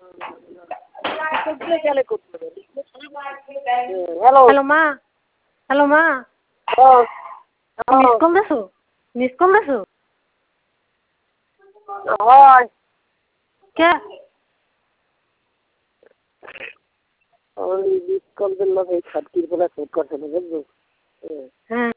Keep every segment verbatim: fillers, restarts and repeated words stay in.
hello hello মা hello মা miss call দিছো মিস কল দিছো হয় কে ওই মিস কল দিল এই ছাত্রীর বলে ফোন করছে না বুঝলো হ্যাঁ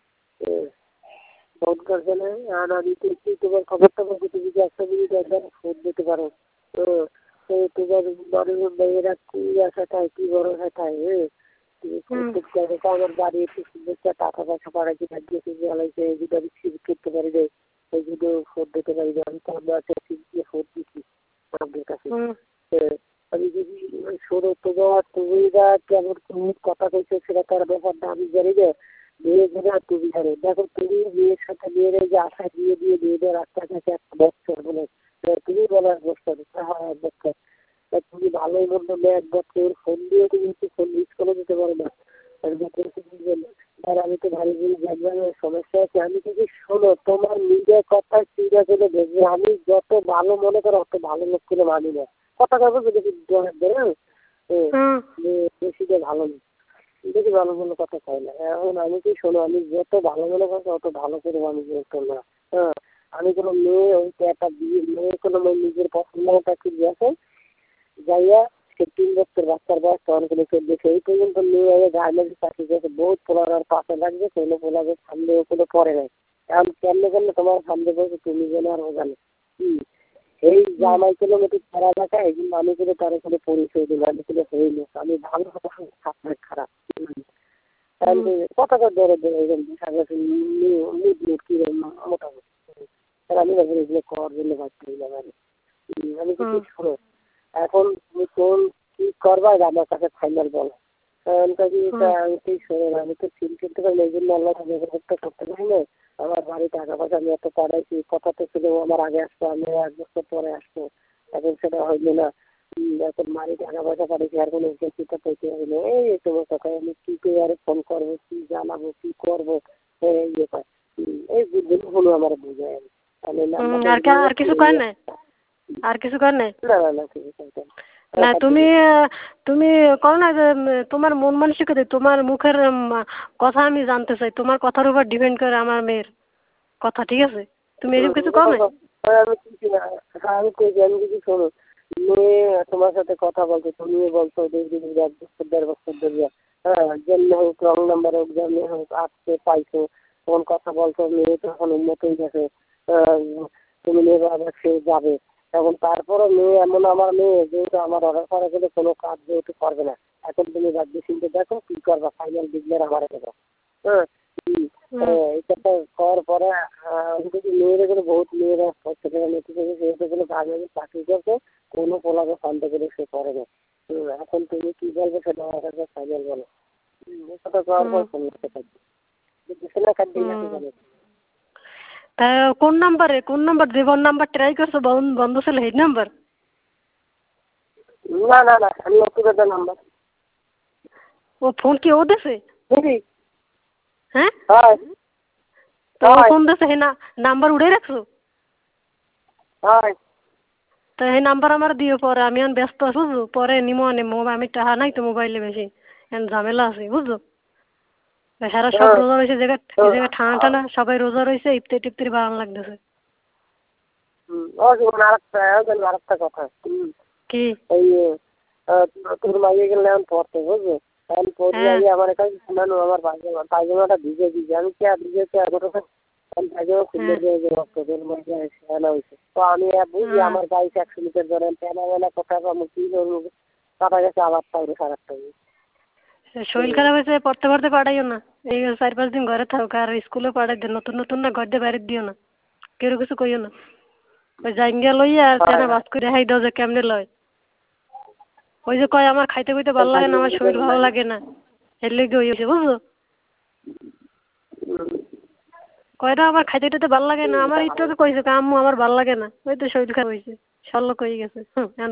ফোন করছে না আর আমি তো একটু তোমার খবর টবর কিছু কিছু একটা মিনিট একবার ফোন দিতে পারো তো তোমার বাড়ির মেয়েরা কি আশাটায় কি বড় আশাটায় হ্যাঁ আমার বাড়ি একটু সুন্দর টাকা পয়সা পাড়াচ্ছি রাজ্যে তুমি আলাইছে এই দুটো আমি সিভ করতে পারি না এই দুটো ফোন দিতে পারি না আমি তো আমরা আছে সিভ দিয়ে ফোন দিচ্ছি আমাদের কাছে আমি যদি শোনো তোমার তুমি না কেমন তুমি কথা কইছো সেটা তার ব্যাপারটা আমি জানি না মেয়ে জানে আর তুমি জানো দেখো তুমি মেয়ের সাথে মেয়ের যে আশা দিয়ে দিয়ে মেয়েদের রাস্তার কাছে একটা বছর বলে তুমি বলো এক বছর হ্যাঁ এক বছর তুমি ভালোই মন্দ মেয়ে এক বছর ফোন দিয়ে তুমি একটু ফোন মিস করে দিতে পারো না আর আমি তো ভালো করে জানলাম সমস্যা আছে আমি যদি শোনো তোমার নিজের কথা চিন্তা করে দেখবে আমি যত ভালো মনে করো অত ভালো লোক করে মানি না কথা কথা বেশি হ্যাঁ বেশিটা ভালো বেশি ভালো মনে কথা চাই না এখন আমি কি শোনো আমি যত ভালো মনে করছি অত ভালো করে মানুষ করতো না হ্যাঁ আমি কোনো মেয়ে ওই একটা বিয়ে মেয়ে কোনো মেয়ে নিজের পছন্দটা কি গেছে যাইয়া সে তিন বছর বাচ্চার বয়স তখন করে চলছে সেই পর্যন্ত মেয়ে গার্মেন্টস চাকরি গেছে বহুত পোলার পাশে লাগছে কোনো পোলাকে সামনে কোনো পড়ে নাই এখন কেমনে কেমনে তোমার সামনে বলছে তুমি যেন আর ও জানো হুম এই জামাই কিলোমিটার তারা দেখা এই জন্য আমি করে তার করে পরিচয় দিল আমি করে হইল আমি ভালো কথা খারাপ খারাপ কথা ধরে মোটামুটি আমি এগুলো করার জন্য ভাবতে আমি কিছু শোনো এখন তুমি কোন কী করবা আমার কাছে ফাইনাল বলো আমি তো শোনো আমি তো ফিল করতে পারি এই জন্য আল্লাহ ব্যবহারটা করতে পারি না আমার বাড়ি টাকা পয়সা আমি এত পাঠাইছি কথা তো ছিল আমার আগে আসবো আমি এক বছর পরে আসবো এখন সেটা হইলো না এখন বাড়ি টাকা পয়সা পাঠিয়েছি আর কোনো চিন্তা পেতে হইলো এই তোমার কথা আমি কী করে আরে ফোন করবো কী জানাবো কী করবো এই ব্যাপার এই বুদ্ধিগুলো আমার বুঝায় আমি আর কিছু করেন না আর কিছু করেন না না না না কিছু না তুমি তুমি করো না যে তোমার মন মানসিকতা তোমার মুখের কথা আমি জানতে চাই তোমার কথার উপর ডিপেন্ড করে আমার মেয়ের কথা ঠিক আছে তুমি এরকম কিছু করো না আমি কিছু না আমি কই আমি কিছু শোনো মেয়ে তোমার সাথে কথা বলছো তুমিও বলছো দেড় এক বছর দেড় বছর ধরে হ্যাঁ যেমনি হোক রং নাম্বার হোক যেমনি হোক আসছে পাইছো তখন কথা বলছো মেয়ে তো এখন উন্নত হয়ে গেছে তুমি নেবে আবার সে যাবে এখন তারপরে মেয়ে এমন আমার মেয়ে যেহেতু আমার অর্ডার করা গেলে কোনো কাজ যেহেতু করবে না এখন তুমি রাজ্য চিনতে দেখো কী করবা ফাইনাল ডিক্লেয়ার আমার দেবো হ্যাঁ এটা তো করার পরে যদি মেয়েরা করে বহুত মেয়েরা ছেলেরা মেয়েটি থেকে সেহেতু কোনো কাজে চাকরি করছে কোনো পোলাকে শান্ত করে সে করে না এখন তুমি কী বলবে সেটা আমার কাছে ফাইনাল বলো সেটা করার পর ফোন করতে থাকবে সেটা কাটতে জানো তা কোন নাম্বারে কোন নাম্বার জীবন নাম্বার ট্রাই করছো বন্ধ ছিল এই নাম্বার না না না আমি অসুবিধা নাম্বার ও ফোন কি ও দেছে বুঝলি হ্যাঁ হ্যাঁ তো ফোন দেছে হে না নাম্বার উড়ে রাখছো হ্যাঁ তো এই নাম্বার আমার দিও পরে আমি এখন ব্যস্ত আছি বুঝছো পরে নিমো নিমো আমি টাকা নাই তো মোবাইলে বেশি এখন ঝামেলা আছে বুঝছো হ্যাঁ সব রোজা রয়েছে জায়গা এই জায়গায় ঠান্ডা ঠান্ডা সবাই রোজা রয়েছে ইফতারি টিফতারি ভালো লাগতেছে আরেকটা কথা কি এই তোর মাইয়ে গেলে এখন পড়তে বুঝলো এখন পড়ে আমার কাছে শোনানো আমার পায়জামাটা ভিজে ভিজে আমি কে ভিজেছে এগারো পায়জামা খুলে দিয়ে রক্তের মধ্যে সেনা হয়েছে তো আমি বুঝি আমার বাইশ একশো লিটার ধরেন পেনা মেলা কথা আমি কী করবো কাটা গেছে আবার তাহলে খারাপটা শরীর খারাপ হয়েছে পড়তে পড়তে পাঠাইও না এই চার পাঁচ দিন ঘরে থাকো আর স্কুলে পাঠাই দিও নতুন নতুন না ঘর দিয়ে বাইরে দিও না কেউ কিছু কইও না ওই জাঙ্গিয়া লইয়া আর তেনা বাস করে হাই দাও যে কেমনে লয় ওই যে কয় আমার খাইতে খুঁইতে ভালো লাগে না আমার শরীর ভালো লাগে না এর লেগে হয়েছে বুঝছো কয়টা আমার খাইতে খুঁইতে ভালো লাগে না আমার একটু কইছে আম্মু আমার ভালো লাগে না ওই তো শরীর খারাপ হয়েছে সল্লো কই গেছে হুম